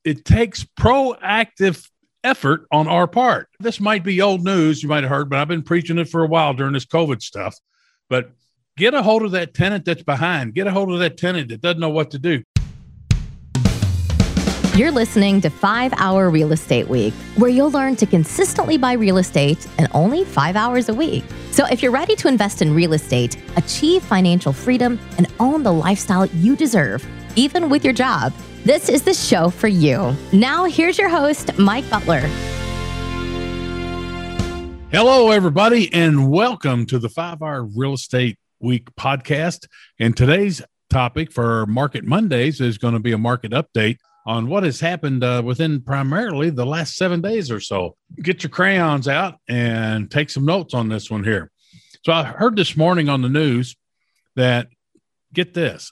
it takes proactive effort on our part. This might be old news, you might have heard, but I've been preaching it for a while during this COVID stuff. But get a hold of that tenant that's behind. Get a hold of that tenant that doesn't know what to do. You're listening to 5 Hour Real Estate Week, where you'll learn to consistently buy real estate in only 5 hours a week. So if you're ready to invest in real estate, achieve financial freedom, and own the lifestyle you deserve, even with your job, this is the show for you. Now, here's your host, Mike Butler. Hello, everybody, and welcome to the 5 Hour Real Estate Week podcast. And today's topic for Market Mondays is going to be a market update on what has happened within primarily the last 7 days or so. Get your crayons out and take some notes on this one here. So I heard this morning on the news that, get this,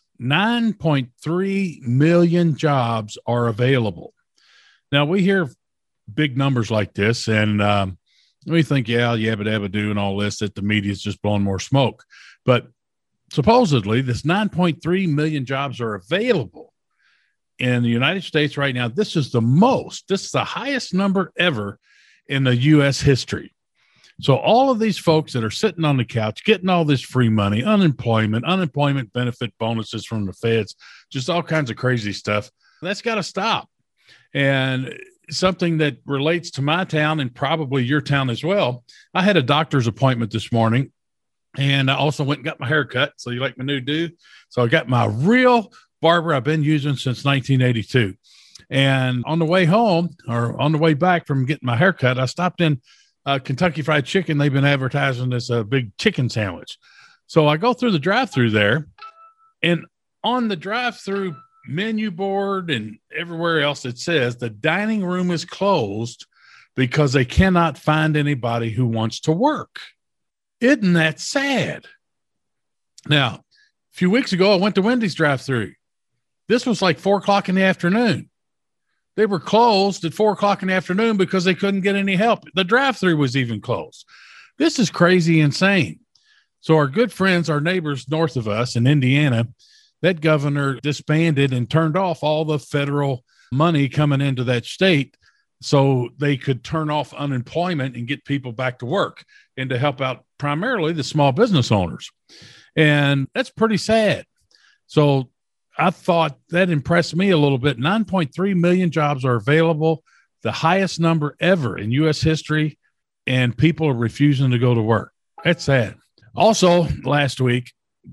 9.3 million jobs are available. Now, we hear big numbers like this, and we think, yabba dabba do and all this, that the media is just blowing more smoke. But supposedly, this 9.3 million jobs are available in the United States right now. This is the highest number ever in the U.S. history. So all of these folks that are sitting on the couch, getting all this free money, unemployment benefit bonuses from the feds, just all kinds of crazy stuff, that's got to stop. And something that relates to my town and probably your town as well, I had a doctor's appointment this morning, and I also went and got my hair cut. So you like my new do? So I got my real barber I've been using since 1982. And on the way home, or on the way back from getting my hair cut, I stopped in Kentucky Fried Chicken. They've been advertising this big chicken sandwich. So I go through the drive-thru there, and on the drive-thru menu board and everywhere else, it says the dining room is closed because they cannot find anybody who wants to work. Isn't that sad? Now, a few weeks ago, I went to Wendy's drive-thru. This was like 4 o'clock in the afternoon. They were closed at 4 o'clock in the afternoon because they couldn't get any help. The drive-thru was even closed. This is crazy insane. So our good friends, our neighbors north of us in Indiana, that governor disbanded and turned off all the federal money coming into that state so they could turn off unemployment and get people back to work and to help out primarily the small business owners. And that's pretty sad. So I thought that impressed me a little bit. 9.3 million jobs are available, the highest number ever in U.S. history, and people are refusing to go to work. That's sad. Also, last week,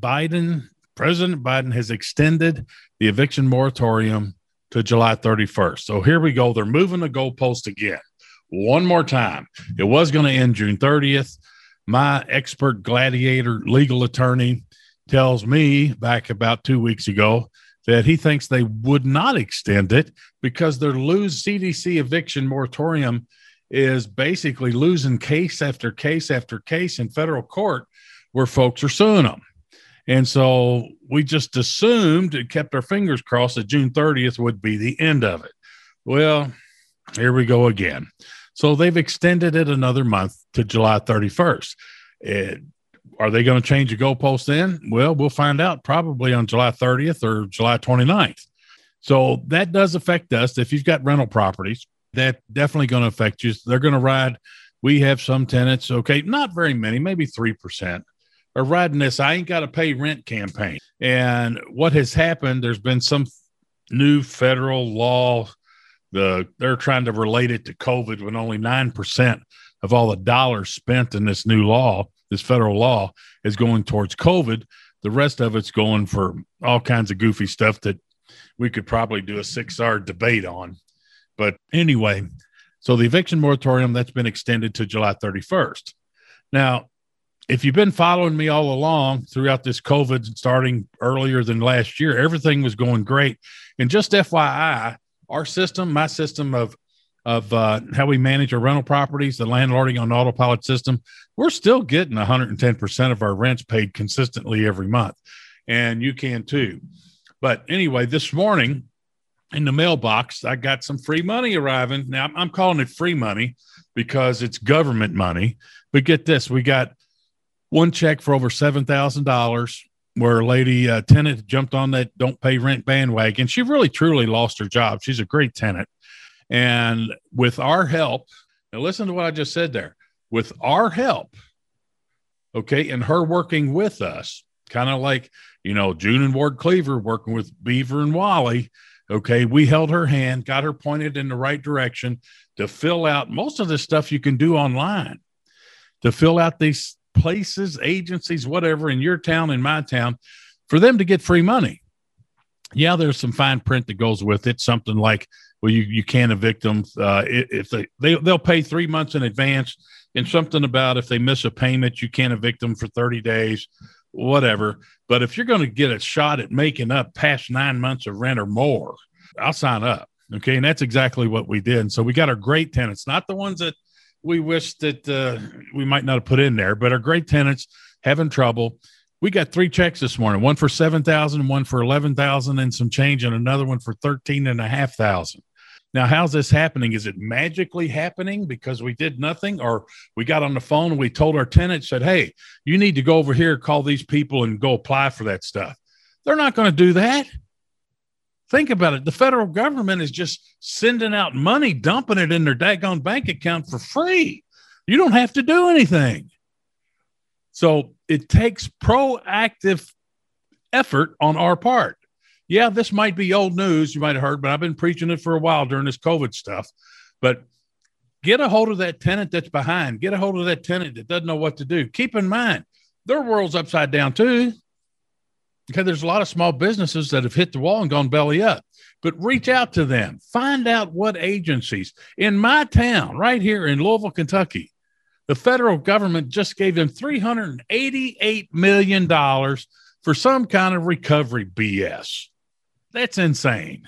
President Biden has extended the eviction moratorium to July 31st. So here we go. They're moving the goalpost again. One more time. It was going to end June 30th. My expert gladiator legal attorney tells me back about 2 weeks ago that he thinks they would not extend it because their CDC eviction moratorium is basically losing case after case after case in federal court where folks are suing them. And so we just assumed and kept our fingers crossed that June 30th would be the end of it. Well, here we go again. So they've extended it another month to July 31st. Are they going to change the goalpost then? Well, we'll find out probably on July 30th or July 29th. So that does affect us. If you've got rental properties, that's definitely going to affect you. They're going to ride. We have some tenants, okay, not very many, maybe 3%, are riding this I ain't got to pay rent campaign. And what has happened, there's been some new federal law. They're trying to relate it to COVID when only 9% of all the dollars spent in this new law, this federal law, is going towards COVID. The rest of it's going for all kinds of goofy stuff that we could probably do a 6-hour debate on. But anyway, so the eviction moratorium, that's been extended to July 31st. Now, if you've been following me all along throughout this COVID, starting earlier than last year, everything was going great. And just FYI, our system, my system of how we manage our rental properties, the landlording on autopilot system, we're still getting 110% of our rents paid consistently every month. And you can too. But anyway, this morning in the mailbox, I got some free money arriving. Now, I'm calling it free money because it's government money. But get this, we got one check for over $7,000 where a lady tenant jumped on that don't pay rent bandwagon. She really truly lost her job. She's a great tenant. And with our help, now listen to what I just said there, with our help, okay, and her working with us, kind of like, June and Ward Cleaver working with Beaver and Wally. Okay, we held her hand, got her pointed in the right direction to fill out most of this stuff you can do online, to fill out these places, agencies, whatever, in your town, in my town, for them to get free money. Yeah, there's some fine print that goes with it. Something like, well, you can't evict them if they'll pay 3 months in advance, and something about if they miss a payment, you can't evict them for 30 days, whatever. But if you're going to get a shot at making up past 9 months of rent or more, I'll sign up. Okay, and that's exactly what we did. And so we got our great tenants, not the ones that we wish that we might not have put in there, but our great tenants having trouble. We got 3 checks this morning, one for $7,000, one for $11,000 and some change, and another one for $13,500. Now, how's this happening? Is it magically happening because we did nothing, or we got on the phone and we told our tenant, said, hey, you need to go over here, call these people and go apply for that stuff? They're not going to do that. Think about it. The federal government is just sending out money, dumping it in their daggone bank account for free. You don't have to do anything. So it takes proactive effort on our part. Yeah, this might be old news, you might have heard, but I've been preaching it for a while during this COVID stuff. But get a hold of that tenant that's behind. Get a hold of that tenant that doesn't know what to do. Keep in mind, their world's upside down too. Okay, there's a lot of small businesses that have hit the wall and gone belly up. But reach out to them. Find out what agencies. In my town, right here in Louisville, Kentucky, the federal government just gave them $388 million for some kind of recovery BS. That's insane.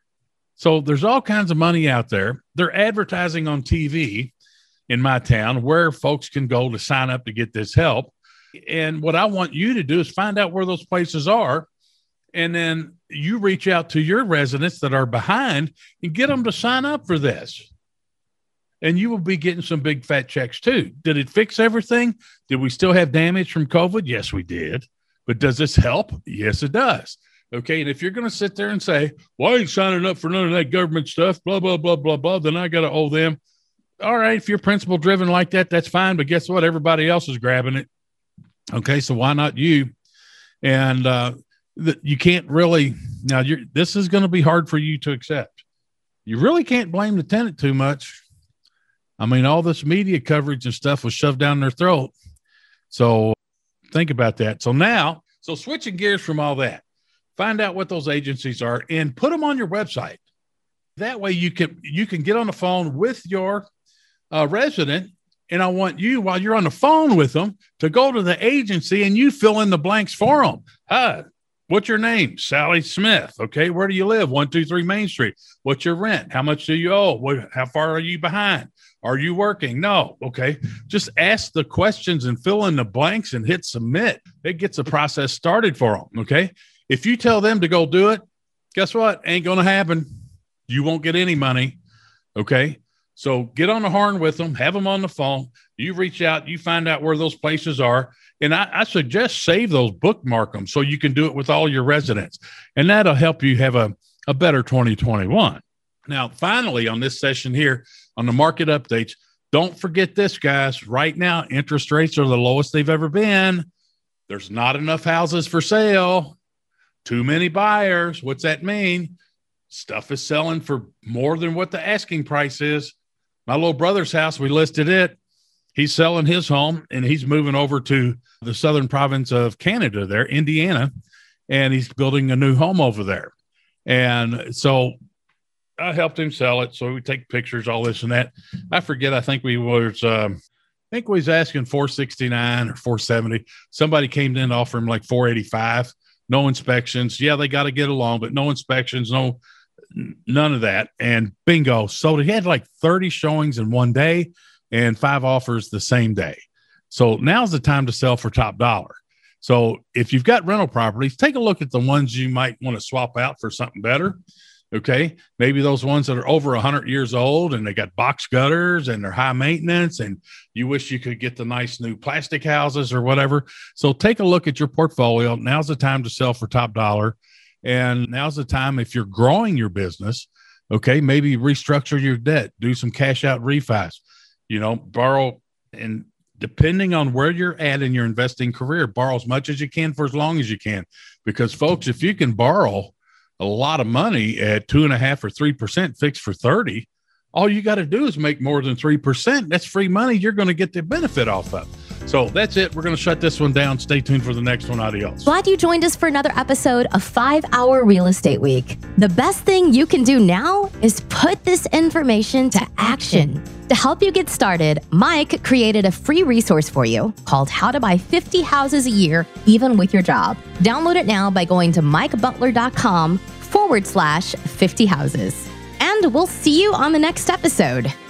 So there's all kinds of money out there. They're advertising on TV in my town where folks can go to sign up to get this help. And what I want you to do is find out where those places are. And then you reach out to your residents that are behind and get them to sign up for this. And you will be getting some big fat checks too. Did it fix everything? Did we still have damage from COVID? Yes, we did. But does this help? Yes, it does. Okay. And if you're going to sit there and say, well, I ain't signing up for none of that government stuff, blah, blah, blah, blah, blah, then I got to owe them. All right. If you're principle driven like that, that's fine. But guess what? Everybody else is grabbing it. Okay. So why not you? And you can't really, now this is going to be hard for you to accept. You really can't blame the tenant too much. I mean, all this media coverage and stuff was shoved down their throat. So think about that. So switching gears from all that, find out what those agencies are and put them on your website. That way you can get on the phone with your resident. And I want you, while you're on the phone with them, to go to the agency and you fill in the blanks for them. Hi, what's your name? Sally Smith. Okay. Where do you live? 123 Main Street. What's your rent? How much do you owe? How far are you behind? Are you working? No. Okay. Just ask the questions and fill in the blanks and hit submit. It gets the process started for them. Okay. If you tell them to go do it, guess what? Ain't going to happen. You won't get any money. Okay. So get on the horn with them, have them on the phone. You reach out, you find out where those places are. And I suggest save those, bookmark them so you can do it with all your residents. And that'll help you have a better 2021. Now, finally, on this session here on the market updates, don't forget this, guys. Right now, interest rates are the lowest they've ever been. There's not enough houses for sale. Too many buyers. What's that mean? Stuff is selling for more than what the asking price is. My little brother's house, we listed it. He's selling his home and he's moving over to the southern province of Canada there, Indiana, and he's building a new home over there. And so I helped him sell it. So we take pictures, all this and that. I forget. I think we was asking $469 or $470. Somebody came in to offer him like $485. No inspections. Yeah, they got to get along, but no inspections, none of that. And bingo. So he had like 30 showings in one day and 5 offers the same day. So now's the time to sell for top dollar. So if you've got rental properties, take a look at the ones you might want to swap out for something better. Okay. Maybe those ones that are over 100 years old and they got box gutters and they're high maintenance and you wish you could get the nice new plastic houses or whatever. So take a look at your portfolio. Now's the time to sell for top dollar. And now's the time, if you're growing your business, okay, maybe restructure your debt, do some cash out refis, borrow, and depending on where you're at in your investing career, borrow as much as you can for as long as you can. Because folks, if you can borrow a lot of money at 2.5% or 3% fixed for 30, all you got to do is make more than 3%. That's free money you're going to get the benefit off of. So that's it. We're going to shut this one down. Stay tuned for the next one. Adios. Glad you joined us for another episode of 5 Hour Real Estate Week. The best thing you can do now is put this information to action. To help you get started, Mike created a free resource for you called How to Buy 50 Houses a Year, Even with Your Job. Download it now by going to mikebutler.com/50 houses. And we'll see you on the next episode.